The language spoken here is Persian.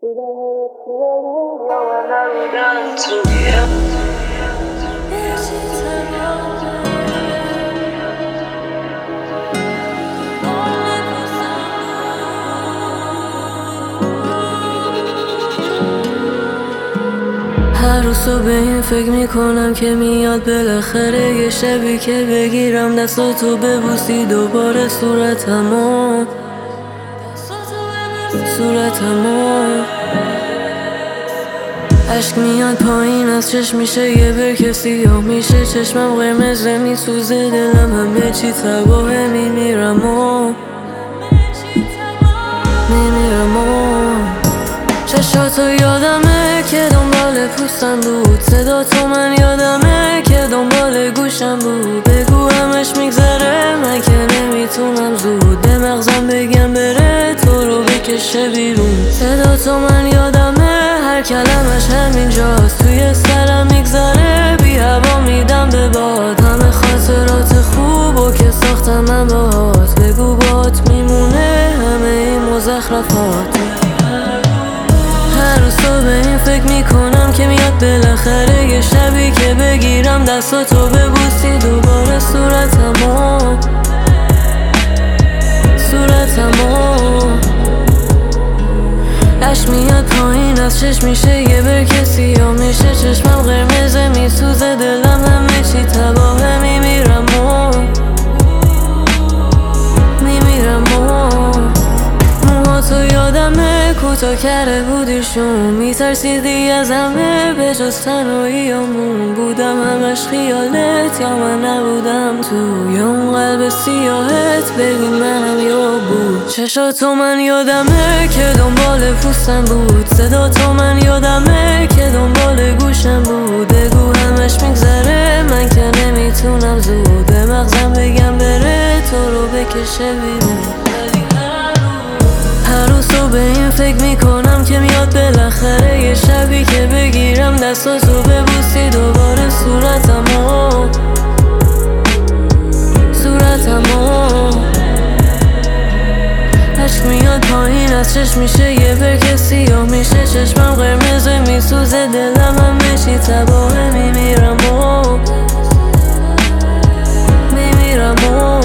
هر روز صبح به این فکر میکنم که میاد بالاخره یه شبی که بگیرم دستاتو ببوسی دوباره صورتمو عشق میاد پایین از چشم میشه یه برکه سیاه میشه چشمم قرمز میسوزه دلم همه چی تباهه میمیرم و چشاتو یادمه که دنبال پوستم بود صدا تو من یادمه که دنبال گوشم بود بگو همش میگذره من که نمیتونم زود به مغزم بگم بره تو رو بکشه بیرون صدا تو من یادمه هر کلمش همینجاست توی سرم میگذره بی هوا میدم به باد همه خاطرات خوب و که ساختم من باهات بگو باهات میمونه همه این مزخرفات هر روز تو به این فکر میکنم که میاد بالاخره یه شبی که بگیرم دستاتو ببوسی دوباره صورتمو عشق میاد پایین از چشم میشه یه برکه سیاه میشه چشمم قرمزه میسوزه دلم همه چی تباهه میمیرم و موهاتو یادمه کوتاه کرده بودیشون میترسیدی از همه به جز تنهاییامون بودم همش خیالت یا من نبودم تو یا اون قلب سیاهت ببین منم یا بود چشاتو من یادمه که دنبال پوستم بود صدا تو من یادمه که دنبال گوشم بود بگو همش میگذره من که نمیتونم زود به مغزم بگم بره تو رو بکشه بیرون هر روز تو به این فکر میکنم که میاد بالاخره یه شبی که بگیرم دستاتو ببوسی دوباره صورتمو عشق میاد پایین از چشم میشه یه برکه سیاه میشه چشمم قرمزه میسوزه دلم همه چی تباهه میمیرم و